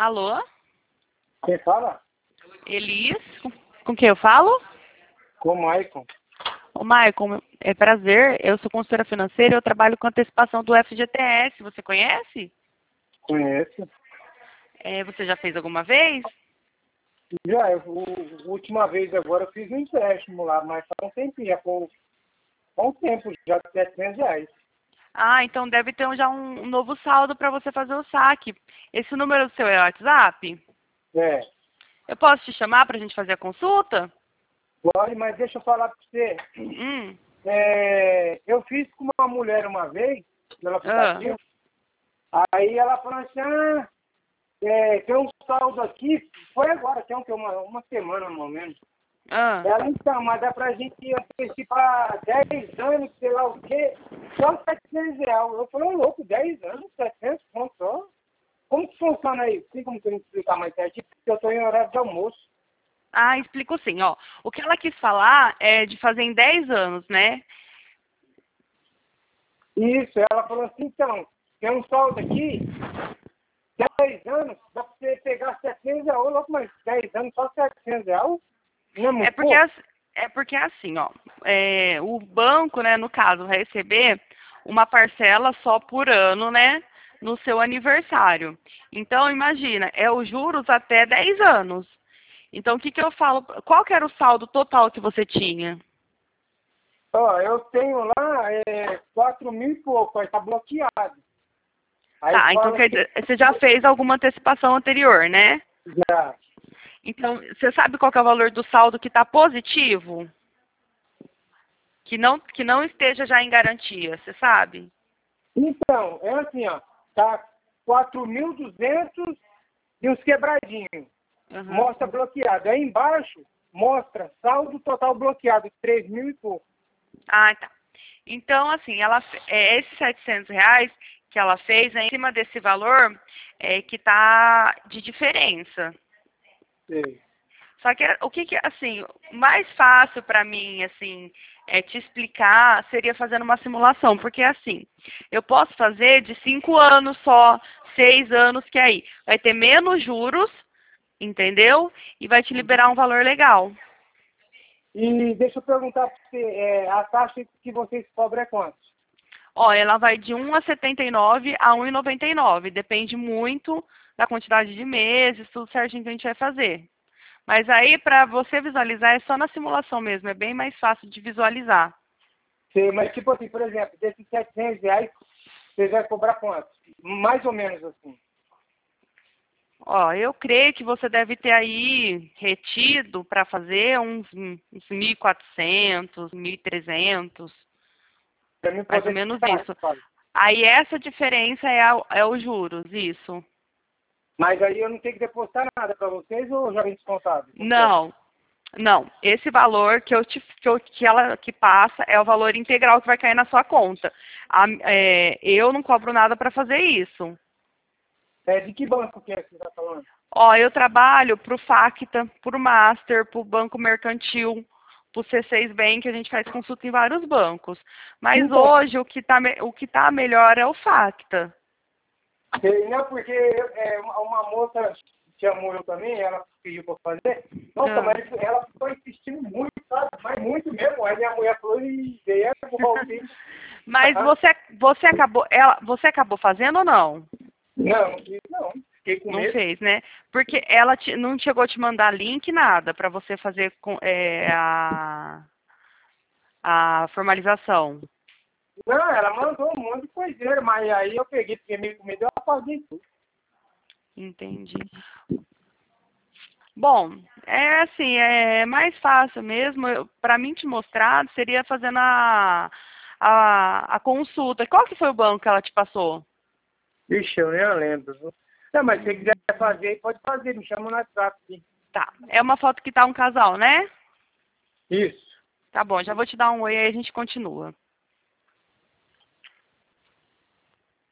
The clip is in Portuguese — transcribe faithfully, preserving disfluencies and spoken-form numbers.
Alô? Quem fala? Elis? Com, com quem eu falo? Com o Maicon. Ô, Maicon, é prazer. Eu sou consultora financeira e eu trabalho com antecipação do F G T S. Você conhece? Conheço. É, você já fez alguma vez? Já, eu, a última vez agora eu fiz um empréstimo lá, mas faz um tempinho, já foi há um tempo, já setecentos reais. Ah, então deve ter um- já um, um novo saldo para você fazer o saque. Esse número do seu é o WhatsApp? É. Eu posso te chamar para a gente fazer a consulta? Pode, mas deixa eu falar para você. Hum. É, eu fiz com uma mulher uma vez, pelo Ah. aplicativo, aí ela falou assim, ah, é, tem um saldo aqui, foi agora, tem um, que uma, uma semana no momento. Ah. Ela, então, mas dá pra gente antecipar dez anos, sei lá o quê, só setecentos reais. Eu falei, ô louco, dez anos, setecentos pontos só? Como que funciona aí? Tem como você me explicar mais certinho? Porque eu tô em horário de almoço. Ah, explico sim, ó. O que ela quis falar é de fazer em dez anos, né? Isso, ela falou assim, então, tem um saldo aqui, dez anos, dá pra você pegar setecentos reais, ô louco, mas dez anos só setecentos reais? Não é É muito porque, pouco? as- é porque assim, ó, é, o banco, né, no caso, vai receber uma parcela só por ano, né, no seu aniversário. Então, imagina, é os juros até dez anos. Então, o que que eu falo? Qual que era o saldo total que você tinha? Ó, eu tenho lá é, quatro mil e pouco, aí tá bloqueado. Aí Tá, então fala quer que dizer, você já fez alguma antecipação anterior, né? já. Então, você sabe qual que é o valor do saldo que está positivo? Que não, que não esteja já em garantia, você sabe? Então, é assim, ó, tá quatro mil e duzentos e uns quebradinhos. Uhum. Mostra bloqueado. Aí embaixo mostra saldo total bloqueado, três mil e pouco. Ah, tá. Então, assim, ela, fe- é, esses setecentos reais que ela fez é em cima desse valor é, que está de diferença. Sei. Só que o que, que assim, mais fácil para mim, assim, é te explicar seria fazendo uma simulação, porque assim, eu posso fazer de cinco anos só, seis anos, que aí vai ter menos juros, entendeu? E vai te liberar um valor legal. E deixa eu perguntar para você, é, a taxa que vocês cobram é quanto? Ó, ela vai de um a setenta e nove a um e noventa e nove. Depende muito da quantidade de meses, tudo certinho que a gente vai fazer. Mas aí, para você visualizar, é só na simulação mesmo. É bem mais fácil de visualizar. Sei, mas tipo assim, por exemplo, desses setecentos reais, vocês vão cobrar quanto? Mais ou menos assim. Ó, eu creio que você deve ter aí retido para fazer uns, uns mil e quatrocentos, mil e trezentos, Para mim mais ou poder menos ficar, isso. fala. Aí essa diferença é, a, é os juros, isso. Mas aí eu não tenho que depositar nada para vocês ou já vem descontado? Como que é? Não, não. Esse valor que, eu te, que, eu, que ela que passa é o valor integral que vai cair na sua conta. A- é, eu não cobro nada para fazer isso. É, de que banco que é que você está falando? Ó, eu trabalho para o Facta, para o Master, para o Banco Mercantil, para o C seis Bank, a gente faz consulta em vários bancos. Mas Então, hoje o que está o que tá melhor é o Facta. sei, não, porque é, uma, uma moça chamou eu também, ela pediu para fazer. Nossa, Ah. mas ela ficou insistindo muito, sabe? Mas muito mesmo. Aí minha mulher falou, e daí é voltei. Mas você, você, acabou, ela, você acabou fazendo ou não? Não, não fiz não. Fiquei com Não medo. fez, né? Porque ela te- não chegou a te mandar link, nada, para você fazer com, é, a, a formalização. Não, ela mandou um monte de coiseira, mas aí eu peguei, fiquei meio com medo, eu apaguei tudo. Entendi. Bom, é assim, é mais fácil mesmo. Para mim te mostrar, seria fazendo a, a, a consulta. Qual que foi o banco que ela te passou? Vixe, eu nem lembro. Viu? Não, mas se você quiser fazer, pode fazer, me chama no WhatsApp. Sim. Tá. É uma foto que tá um casal, né? Isso. Tá bom, já vou te dar um oi aí a gente continua.